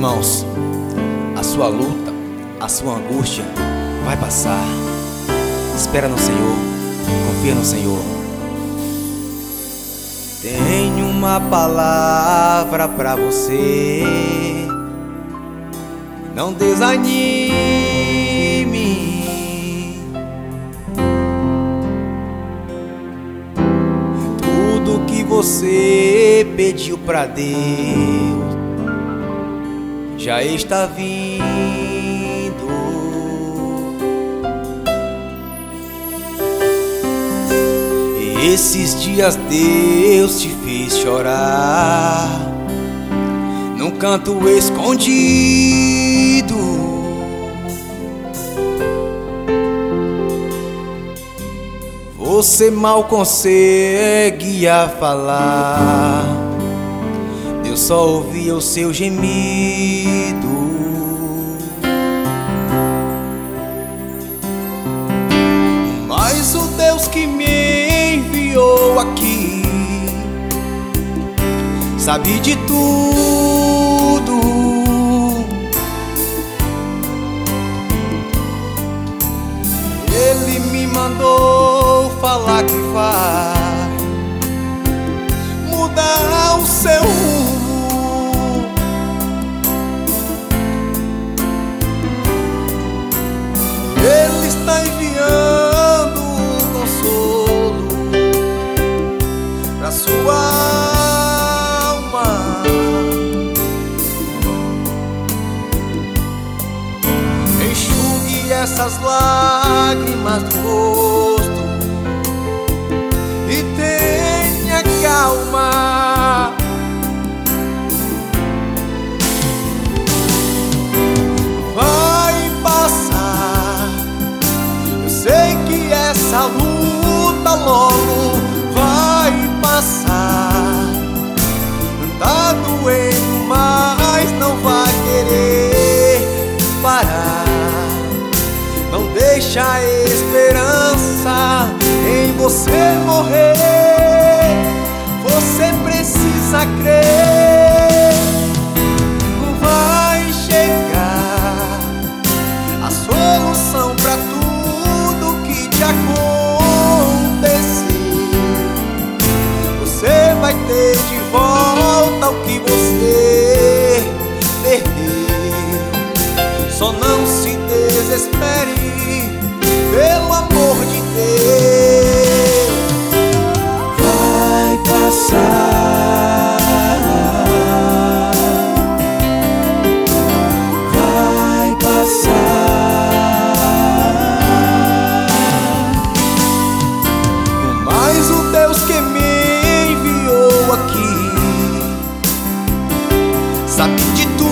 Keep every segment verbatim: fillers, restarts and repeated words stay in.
Irmãos, a sua luta, a sua angústia vai passar. Espera no Senhor, confia no Senhor. Tenho uma palavra pra você. Não desanime. Tudo que você pediu pra Deus já está vindo. E esses dias Deus te fez chorar num canto escondido. Você mal consegue a falar, Deus só ouvia o seu gemido. Mas o Deus que me enviou aqui sabe de tudo. Ele me mandou falar que vai mudar o seu rumo. Ele está enviando o consolo pra sua alma. Enxugue essas lágrimas do rosto e tenha calma. Vai passar. Eu sei que essa luta logo vai passar. Tá doendo, mas não vai querer parar. Não deixa a esperança em você morrer. Você precisa crer. Vai chegar a solução pra tudo que te aconteceu. Você vai ter de volta o que você perdeu. Só não se desespere, pelo amor de Deus. Vai passar, vai passar. Mas o Deus que me enviou aqui sabe de tudo.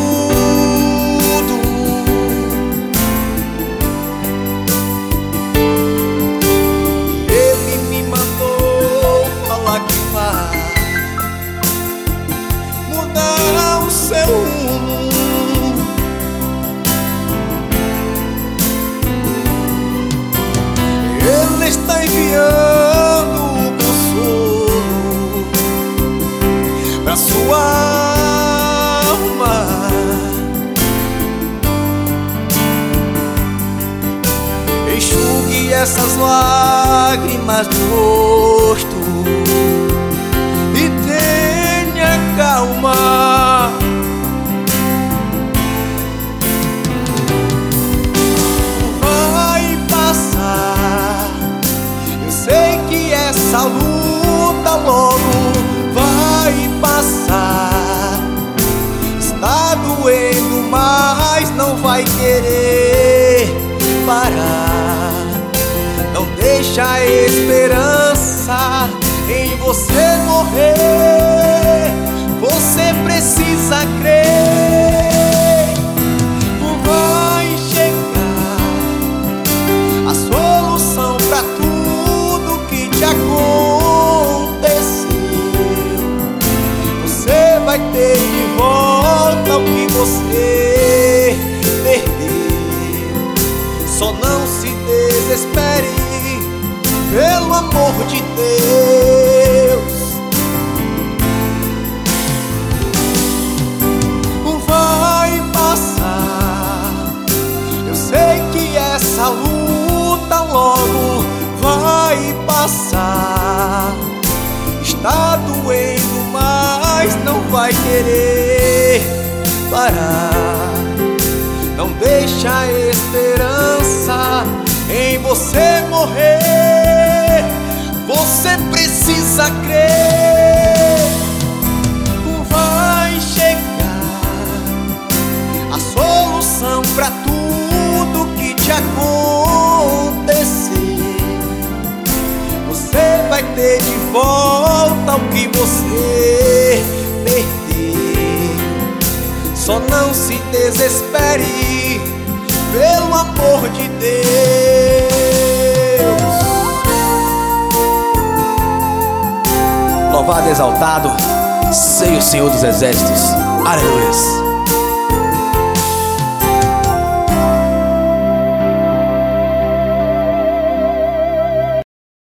Mudar o seu rumo. Ele está enviando o consolo pra sua alma. Enxugue essas lágrimas do rosto e tenha calma. Vai passar. Eu sei que essa luta logo vai passar. Está doendo, mas não vai querer parar. Não deixa a esperança em você morrer. Você precisa crer. Vai chegar a solução pra tudo que te aconteceu. Você vai ter de volta o que você perdeu. Só não se desespere, pelo amor de Deus. Vai Tá doendo, mas não vai querer parar. Não deixa a esperança em você morrer. Você precisa crer. Vai chegar a solução pra tudo que te acontecer. Você vai ter de volta o que você perdeu. Só não se desespere, pelo amor de Deus. Louvado e exaltado seja o Senhor dos Exércitos. Aleluia.